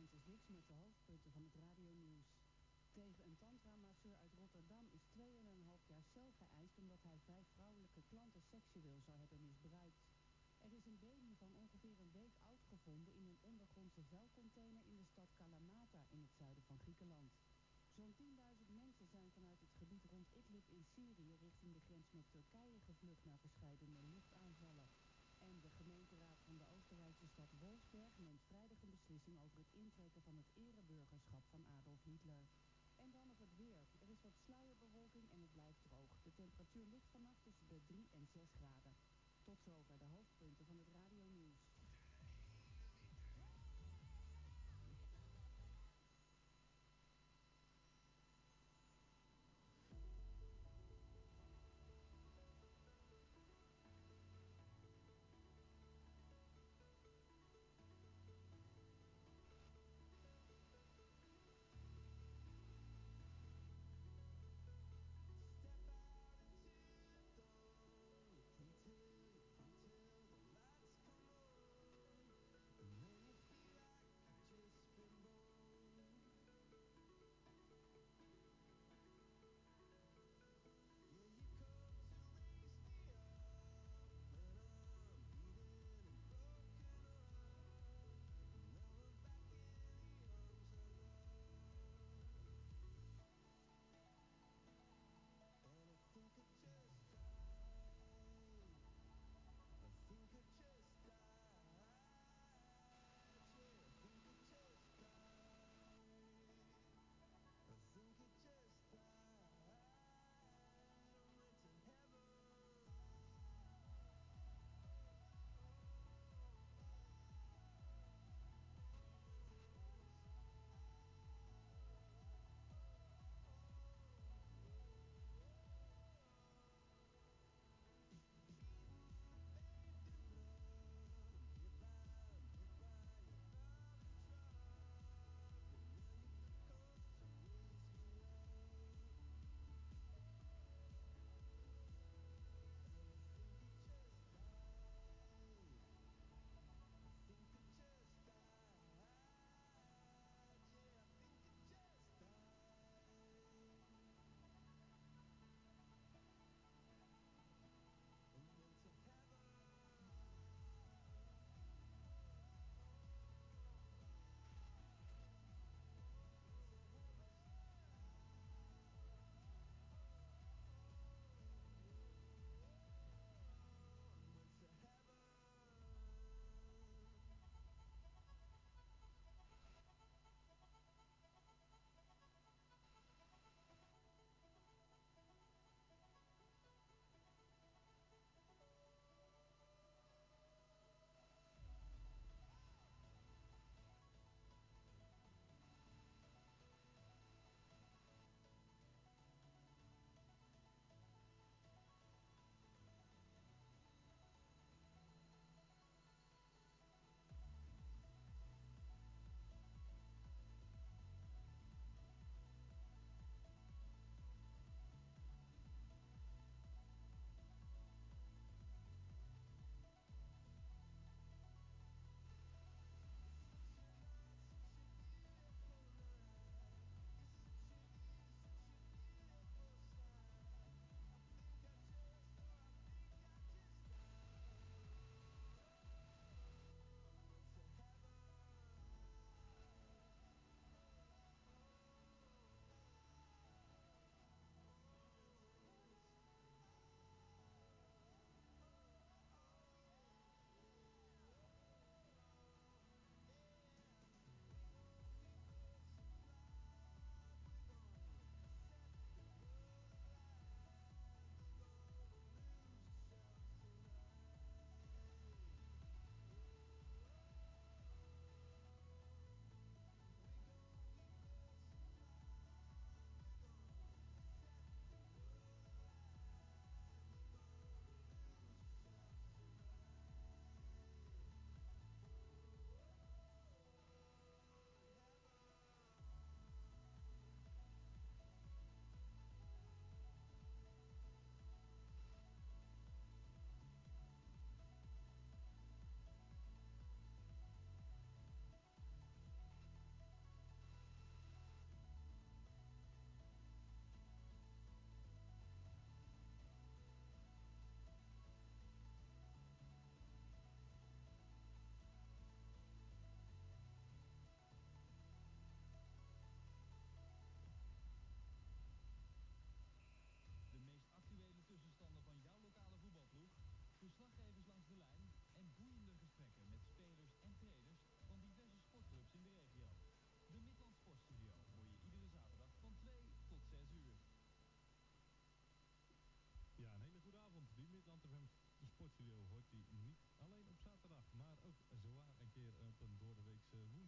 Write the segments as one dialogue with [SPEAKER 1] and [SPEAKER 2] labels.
[SPEAKER 1] Francis Dix met de hoofdpunten van het radionieuws. Tegen een tantra-masseur uit Rotterdam is 2,5 jaar cel geëist omdat hij 5 vrouwelijke klanten seksueel zou hebben misbruikt. Er is een baby van ongeveer een week oud gevonden in een ondergrondse vuilcontainer in de stad Kalamata in het zuiden van Griekenland. Zo'n 10.000 mensen zijn vanuit het gebied rond Idlib in Syrië richting de grens met Turkije gevlucht na verscheidene luchtaanvallen. En de gemeenteraad van de Oostenrijkse stad Wolfsberg neemt vrijdag een beslissing over het intrekken van het ereburgerschap van Adolf Hitler. En dan nog het weer. Er is wat sluierbewolking en het blijft droog. De temperatuur ligt vannacht tussen de 3 en 6 graden. Tot zover de hoofdpunten van het radionieuws.
[SPEAKER 2] Until the lights come on.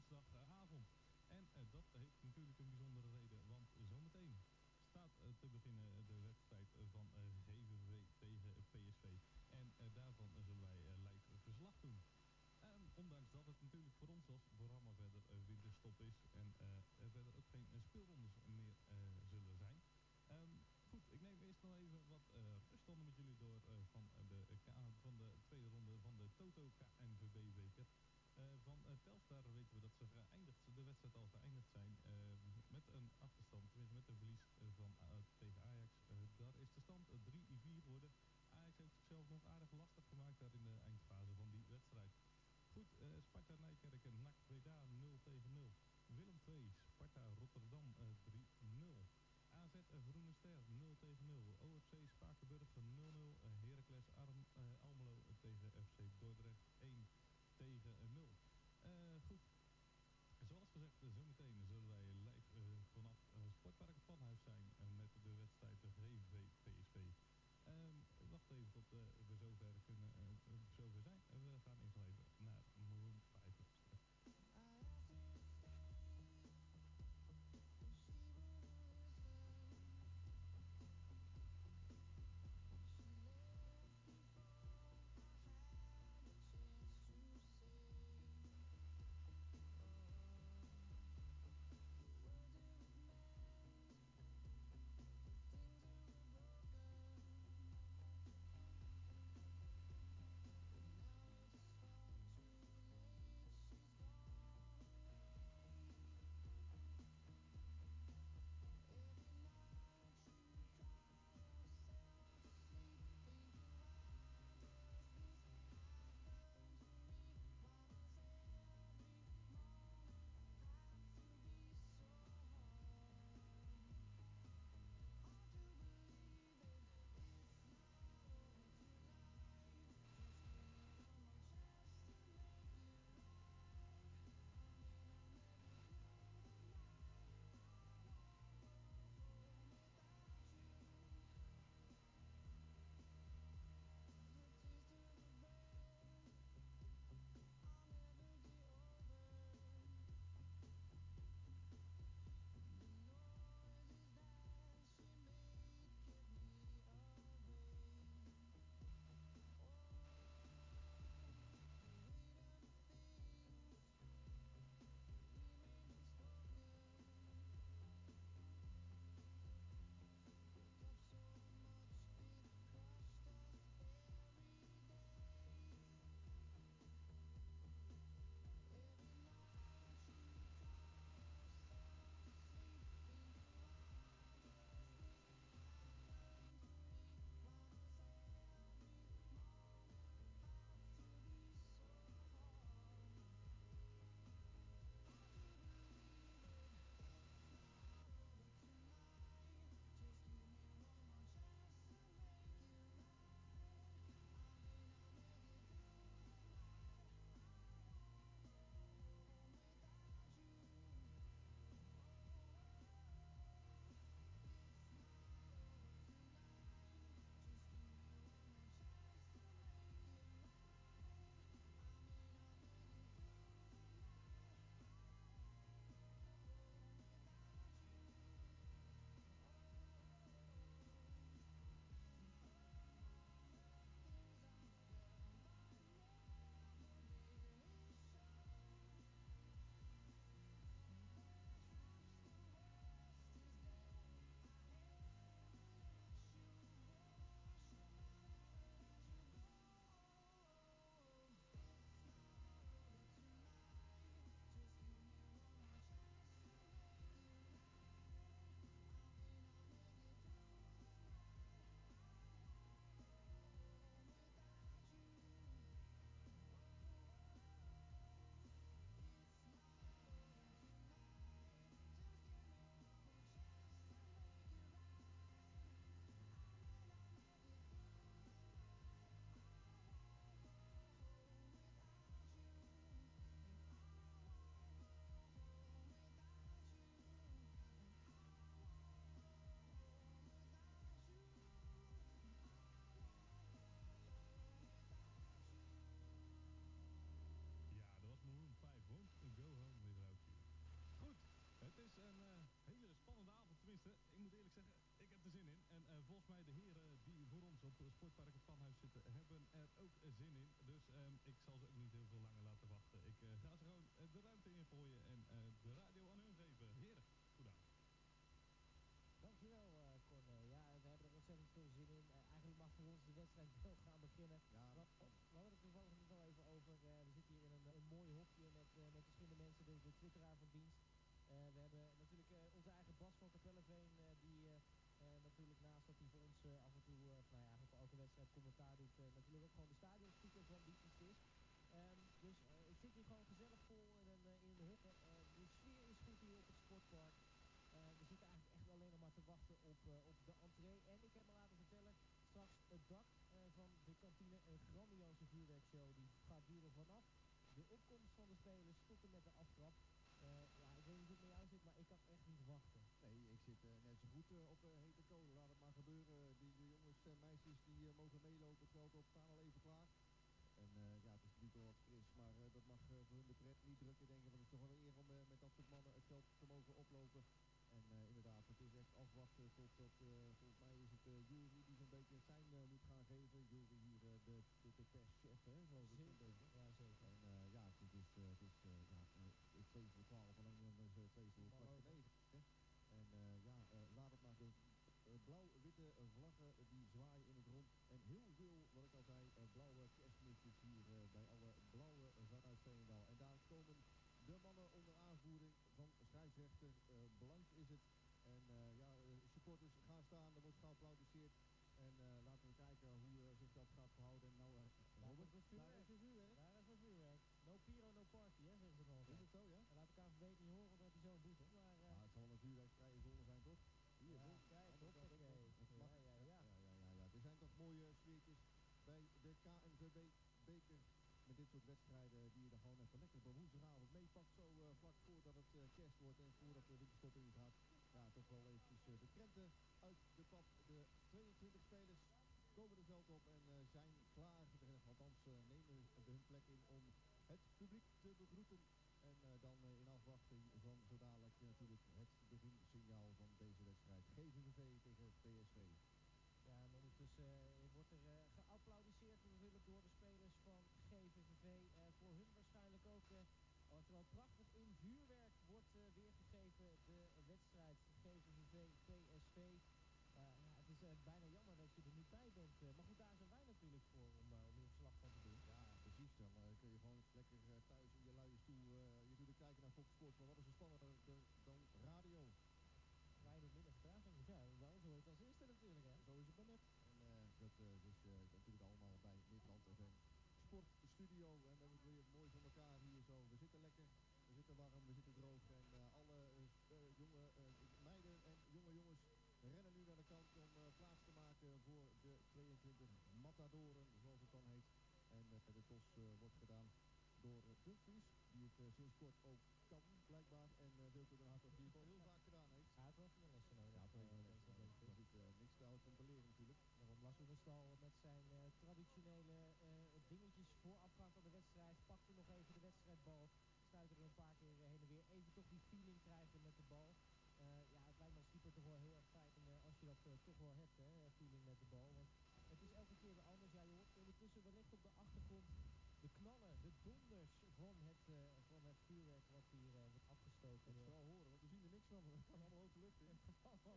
[SPEAKER 2] dinsdagavond. En dat heeft natuurlijk een bijzondere reden, want zometeen staat te beginnen de wedstrijd van GVV tegen PSV. En daarvan zullen wij live verslag doen. Ondanks dat het natuurlijk voor ons als programma verder winterstop is en er verder ook geen speelrondes meer zullen zijn. Goed, ik neem eerst nog even wat ruststanden met jullie door van de tweede ronde van de Toto KNVB-beker. Van Telstar weten we dat ze de wedstrijd al geëindigd zijn met een achterstand, tenminste met een verlies tegen Ajax. Daar is de stand 3-4 geworden. Ajax heeft zichzelf nog aardig lastig gemaakt daar in de eindfase van die wedstrijd. Goed, Sparta Nijkerken, NAC Breda 0-0. Willem II, Sparta Rotterdam 3-0. AZ Groene Ster 0-0. OFC Spakenburg 0-0. Heracles Almelo tegen FC Dordrecht 1-0. Goed, zoals gezegd, zometeen zullen wij live vanaf Sportpark het Panhuis zijn met de wedstrijd GVV PSV. Wacht even tot we zover zijn. We gaan eerst nog even naar Maroon 5 luisteren. op Sportpark het Panhuis zitten, hebben er ook zin in. Dus ik zal ze ook niet heel veel langer laten wachten. Ik ga ze gewoon de ruimte ingooien en de radio aan hun geven. Heren, goedavond.
[SPEAKER 3] Dankjewel, Cor. Ja, we hebben er ontzettend veel zin in. Eigenlijk mag voor ons de wedstrijd wel gaan beginnen.
[SPEAKER 4] Ja,
[SPEAKER 3] We hadden het toevallig net al even over. We zitten hier in een mooi hokje met verschillende mensen, de twitteraar van dienst. We hebben natuurlijk onze eigen Bas van Kapelleveen, die natuurlijk naast dat hij voor ons af en toe, eigenlijk voor elke wedstrijd commentaar doet, natuurlijk ook gewoon de stadionspeaker van dienst is. Dus ik zit hier gewoon gezellig vol in een hok. De sfeer is goed hier op het sportpark. We zitten eigenlijk echt alleen nog maar te wachten op de entree. En ik heb me laten vertellen, straks het dak van de kantine, een grandioze vuurwerkshow. Die gaat duren vanaf de opkomst van de spelers tot en met de aftrap. Ik weet niet hoe het met jou zit, maar ik kan echt niet wachten.
[SPEAKER 4] nee, ik zit net zo goed op hete kolen. Laat het maar gebeuren. Die jongens en meisjes die mogen meelopen het veld op, staan al even klaar. En het is natuurlijk wel wat fris, maar dat mag voor hun de pret niet drukken. Denken, want het is toch wel een eer om met dat soort mannen het veld te mogen oplopen. En inderdaad, het is echt afwachten totdat, volgens mij is het Jury die zo'n beetje het zijn moet gaan geven. Jury hier, de perschef, hè, geloof ik zo'n beetje.
[SPEAKER 3] Ja, zeker.
[SPEAKER 4] En het is 2 voor 12, alleen dan is 2 voor kwart voor 9. En laat het maar de blauw-witte vlaggen die zwaaien in het rond. En heel veel, wat ik al zei, blauwe kerstmisjes hier bij alle blauwe vanuit Veenendaal. En daar komen de mannen onder aanvoering van scheidsrechter Blanche is het. En supporters gaan staan, er wordt geapplaudisseerd. En laten we kijken hoe zich dat gaat verhouden. En nou, Robert, daar is je vuurwerk.
[SPEAKER 3] Daar is het vuurwerk. No Piro, no party, hè, zeggen ze dan altijd.
[SPEAKER 4] Is het zo, ja?
[SPEAKER 3] En laat de KVB het niet horen, want dan heb je zo een boete. Maar
[SPEAKER 4] Het zal wel een vuurwerkvrije zone zijn, toch? Hier,
[SPEAKER 3] ja,
[SPEAKER 4] boom.
[SPEAKER 3] kijk,
[SPEAKER 4] Anders dan
[SPEAKER 3] hoppakee.
[SPEAKER 4] het mag.
[SPEAKER 3] Ja.
[SPEAKER 4] Ja. Er zijn toch mooie sfeertjes bij de KNVB-beker. Met dit soort wedstrijden die je dan gewoon even lekker op woensdagavond meepakt. Zo vlak voordat het kerst wordt en voordat de winterstop ingaat. Ja, toch wel eventjes de krenten uit de pap. De 22 spelers komen het veld op en zijn klaar. Althans nemen hun plek in om het publiek te begroeten. En dan in afwachting van zo dadelijk natuurlijk het beginsignaal van deze wedstrijd. GVV tegen PSV.
[SPEAKER 3] Ja, en ondertussen wordt er geapplaudisseerd natuurlijk door de spelers van GVVV. Voor hun waarschijnlijk ook, terwijl prachtig in vuurwerk wordt weergegeven de wedstrijd GVVV-PSV. Het is bijna jammer dat je er niet bij bent. Maar goed, daar zijn wij natuurlijk voor om hier verslag van te doen.
[SPEAKER 4] Ja, precies. Dan kun je gewoon lekker thuis in je luie stoel natuurlijk kijken naar Fox Sports. Maar wat is er spannender dan radio?
[SPEAKER 3] Kleine minder vertraging. Ja, bij ons hoor je het als eerste natuurlijk, hè.
[SPEAKER 4] Zo is het maar net. En dat is natuurlijk allemaal bij Midland FM Sportstudio. En we hebben het weer mooi voor elkaar hier zo. We zitten lekker, we zitten warm, we zitten droog. En alle jonge meiden en jonge jongens rennen nu naar de kant om plaats te maken voor de 22 matadoren, zoals het dan heet. En de tos wordt gedaan door Dumfries, die het sinds kort ook kan, blijkbaar. En Wilco den Hartog, die het al heel vaak gedaan heeft.
[SPEAKER 3] Ja, het was van de lessen nodig.
[SPEAKER 4] Ja, het heeft wel lessen nodig. Maar goed, niks te oud om te leren natuurlijk.
[SPEAKER 3] Daarom Lassoenestal met zijn traditionele dingetjes voorafgaand aan de wedstrijd. Pakte nog even de wedstrijdbal. Stuitte er een paar keer heen en weer. Even toch die feeling krijgen met de bal. Het lijkt me als keeper toch wel heel erg fijn als je dat toch wel hebt, hè, feeling met de bal. Want het is elke keer weer anders. Ja, je hoort ondertussen wellicht op de achtergrond de knallen, de donders van het vuurwerk wat hier wordt afgestoken.
[SPEAKER 4] Ik zal horen, want we zien er niks van. Het kan allemaal hoog de lucht in.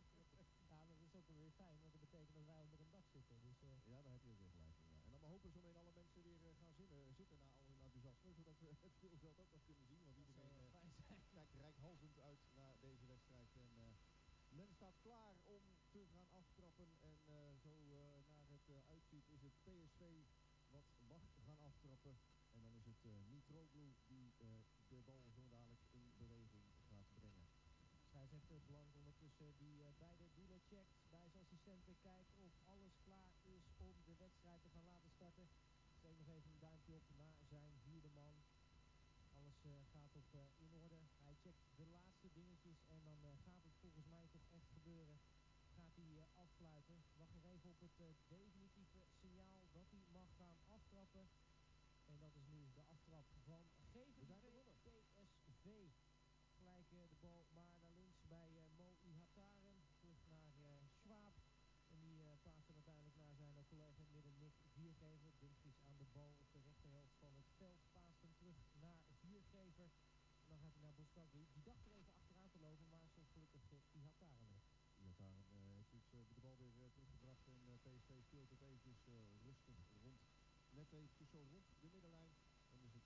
[SPEAKER 3] Ja, maar dat is ook wel weer fijn, want dat betekent dat wij onder een dak zitten. Dus,
[SPEAKER 4] ja, daar heb je ook weer gelijk in. Ja. En dan maar hopen zometeen alle mensen weer gaan zitten na al hun enthousiasme, zodat we het speelveld ook nog kunnen zien. Want iedereen kijkt reikhalzend uit naar deze wedstrijd. En men staat klaar om te gaan aftrappen. En zo naar het uitziet is het PSV wat mag gaan aftrappen. En dan is het Mitroglou die de bal zo dadelijk in beweging gaat brengen.
[SPEAKER 3] Scheidsrechter Blank ondertussen die beide doelen checkt. Bij zijn assistenten kijkt of alles klaar is om de wedstrijd te gaan laten starten. Steekt nog even een duimpje op naar zijn vierde man. Alles gaat in orde. Hij checkt de laatste dingetjes en dan gaat het volgens mij toch echt gebeuren. Gaat hij affluiten. Wacht nog even op het definitieve signaal dat hij mag gaan aftrappen. En dat is nu de aftrap van GVV PSV. Gelijk de bal maar naar links bij Mo Ihataren. Terug naar Schwab. En die paast hem uiteindelijk naar zijn collega viergever. En dan gaat hij naar Boskakli. Die dacht er even achteraan te lopen, maar zoals gelukkig die had daar hem nog.
[SPEAKER 4] Iataren heeft dus de bal weer teruggebracht en PSV speelt het eventjes rustig rond. Net eventjes zo rond de middenlijn. Dan is het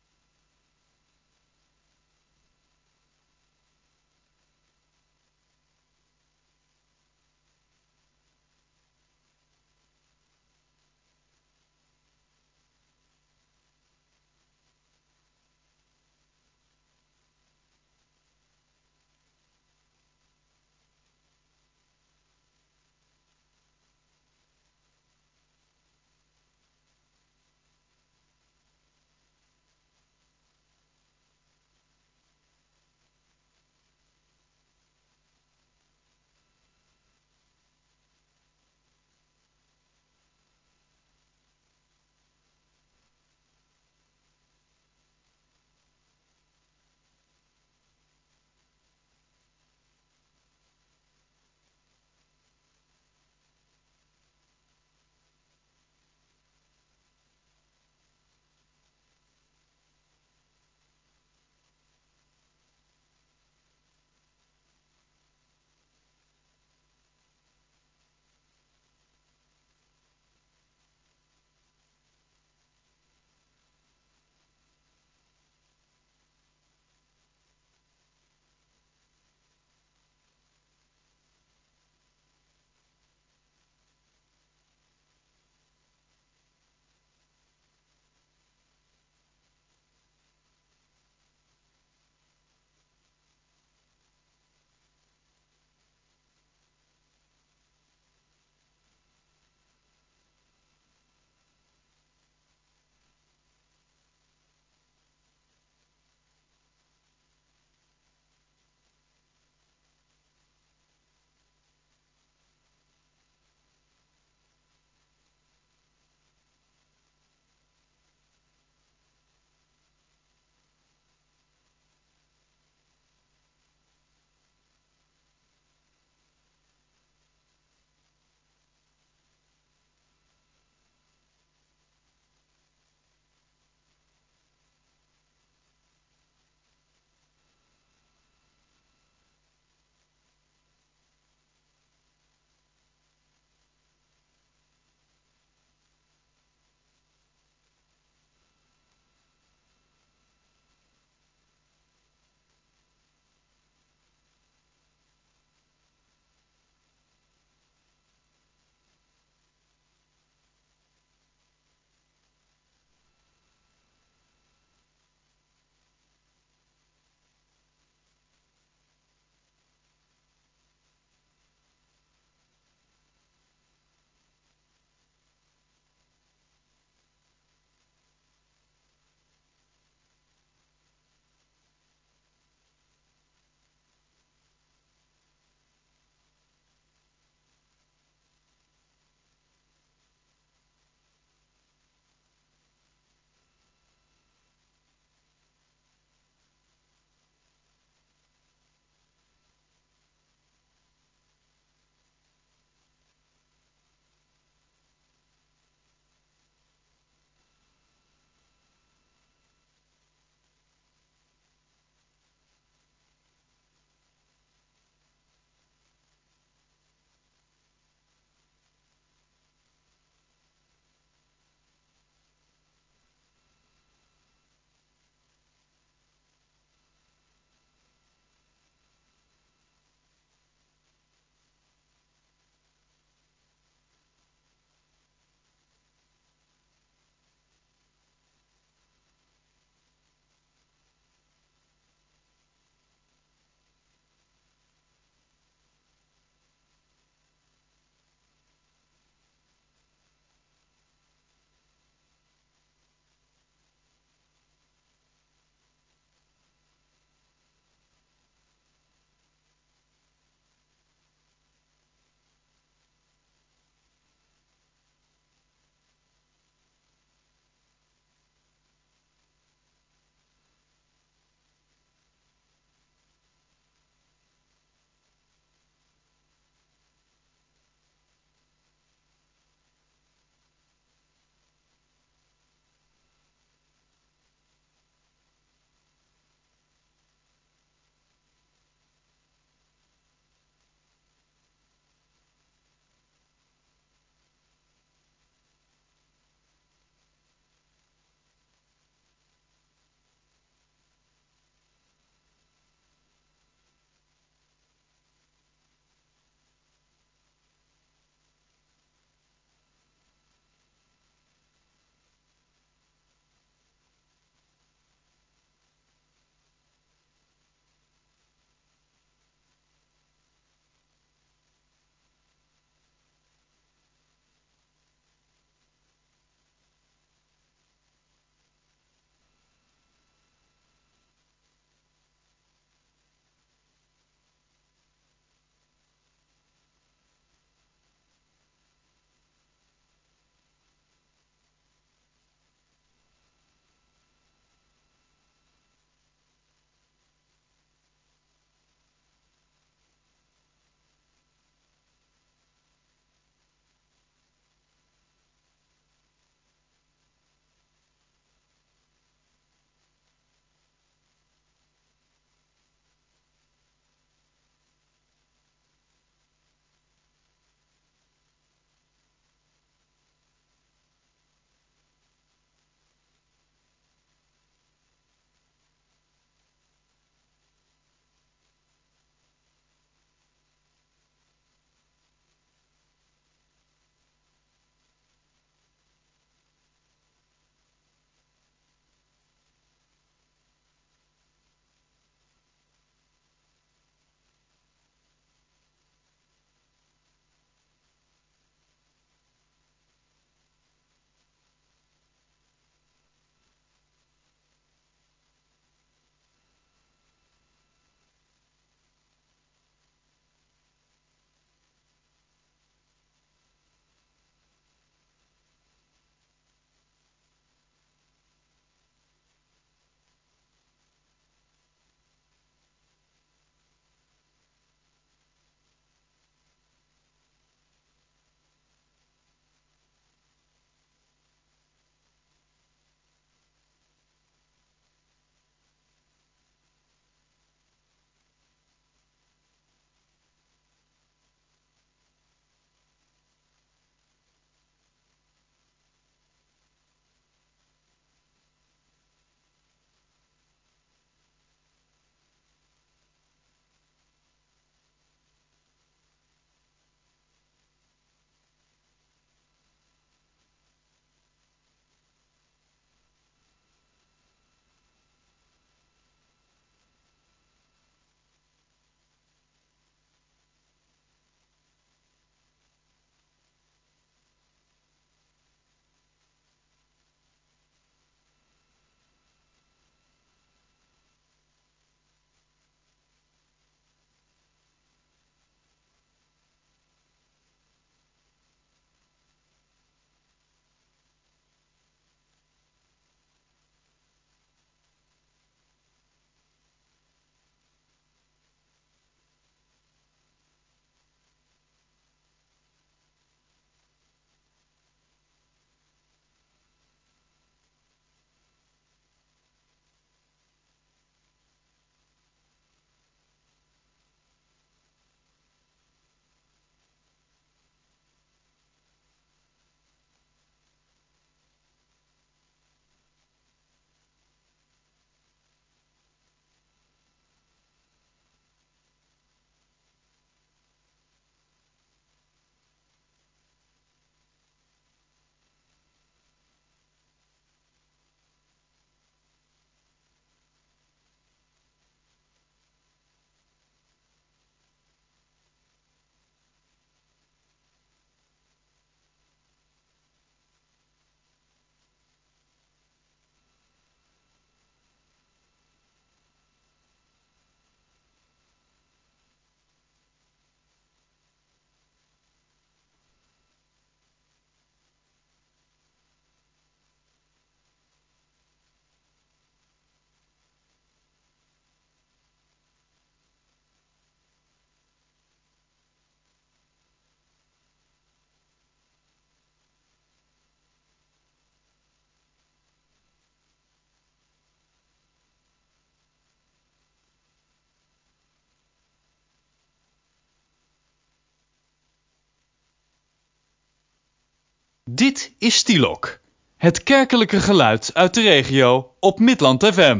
[SPEAKER 5] Dit is Stilok, het kerkelijke geluid uit de regio op Midland FM.